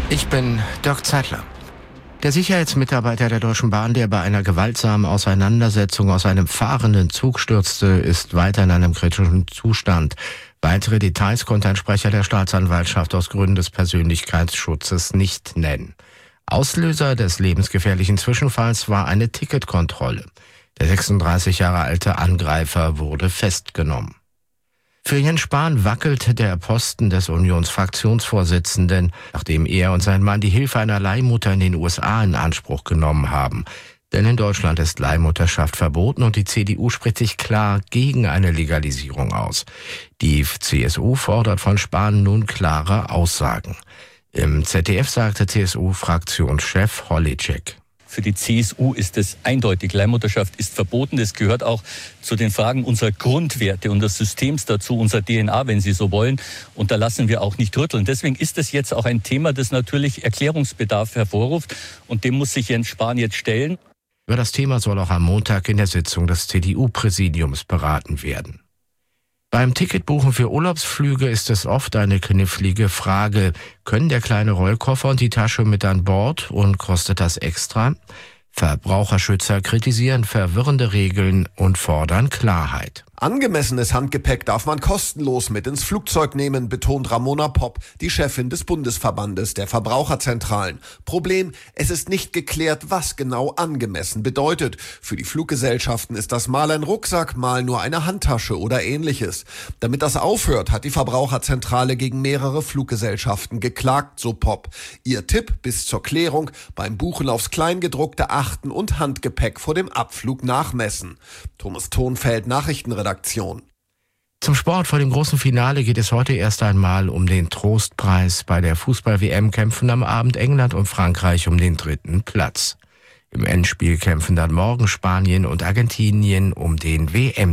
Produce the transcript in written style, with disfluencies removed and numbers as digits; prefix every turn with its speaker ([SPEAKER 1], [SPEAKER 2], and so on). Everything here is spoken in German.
[SPEAKER 1] Ich bin Dirk Zeitler. Der Sicherheitsmitarbeiter der Deutschen Bahn, der bei einer gewaltsamen Auseinandersetzung aus einem fahrenden Zug stürzte, ist weiter in einem kritischen Zustand. Weitere Details konnte ein Sprecher der Staatsanwaltschaft aus Gründen des Persönlichkeitsschutzes nicht nennen. Auslöser des lebensgefährlichen Zwischenfalls war eine Ticketkontrolle. Der 36 Jahre alte Angreifer wurde festgenommen. Für Jens Spahn wackelt der Posten des Unionsfraktionsvorsitzenden, nachdem er und sein Mann die Hilfe einer Leihmutter in den USA in Anspruch genommen haben. Denn in Deutschland ist Leihmutterschaft verboten und die CDU spricht sich klar gegen eine Legalisierung aus. Die CSU fordert von Spahn nun klare Aussagen. Im ZDF sagte CSU-Fraktionschef Holitschek:
[SPEAKER 2] Für die CSU ist es eindeutig, Leihmutterschaft ist verboten. Das gehört auch zu den Fragen unserer Grundwerte und des Systems dazu, unserer DNA, wenn Sie so wollen. Und da lassen wir auch nicht rütteln. Deswegen ist es jetzt auch ein Thema, das natürlich Erklärungsbedarf hervorruft. Und dem muss sich Jens Spahn jetzt stellen.
[SPEAKER 1] Über das Thema soll auch am Montag in der Sitzung des CDU-Präsidiums beraten werden. Beim Ticketbuchen für Urlaubsflüge ist es oft eine knifflige Frage. Können der kleine Rollkoffer und die Tasche mit an Bord und kostet das extra? Verbraucherschützer kritisieren verwirrende Regeln und fordern Klarheit.
[SPEAKER 3] Angemessenes Handgepäck darf man kostenlos mit ins Flugzeug nehmen, betont Ramona Popp, die Chefin des Bundesverbandes der Verbraucherzentralen. Problem: Es ist nicht geklärt, was genau angemessen bedeutet. Für die Fluggesellschaften ist das mal ein Rucksack, mal nur eine Handtasche oder ähnliches. Damit das aufhört, hat die Verbraucherzentrale gegen mehrere Fluggesellschaften geklagt, so Popp. Ihr Tipp bis zur Klärung: beim Buchen aufs Kleingedruckte achten und Handgepäck vor dem Abflug nachmessen. Thomas Thonfeld, Nachrichtenredaktion.
[SPEAKER 1] Zum Sport. Vor dem großen Finale geht es heute erst einmal um den Trostpreis. Bei der Fußball-WM kämpfen am Abend England und Frankreich um den 3. Platz. Im Endspiel kämpfen dann morgen Spanien und Argentinien um den WM.